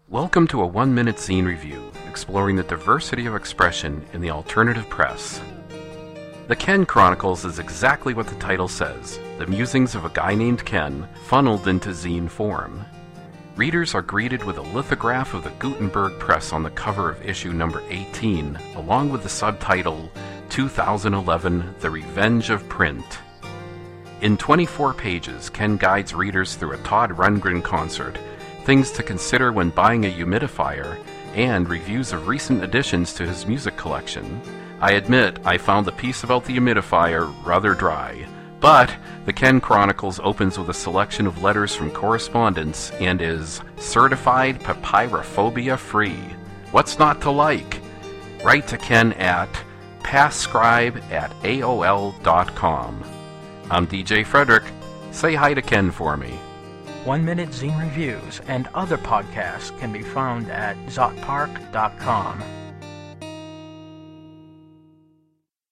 Welcome to a 1-minute zine review, exploring the diversity of expression in the alternative press. The Ken Chronicles is exactly what the title says, the musings of a guy named Ken funneled into zine form. Readers are greeted with a lithograph of the Gutenberg Press on the cover of issue number 18, along with the subtitle, 2011, The Revenge of Print. In 24 pages, Ken guides readers through a Todd Rundgren concert, things to consider when buying a humidifier, and reviews of recent additions to his music collection. I admit I found the piece about the humidifier rather dry, but the Ken Chronicles opens with a selection of letters from correspondents and is certified papyrophobia free. What's not to like? Write to Ken at passscribe@aol.com. I'm DJ Frederick. Say hi to Ken for me. 1-minute zine reviews and other podcasts can be found at zotpark.com.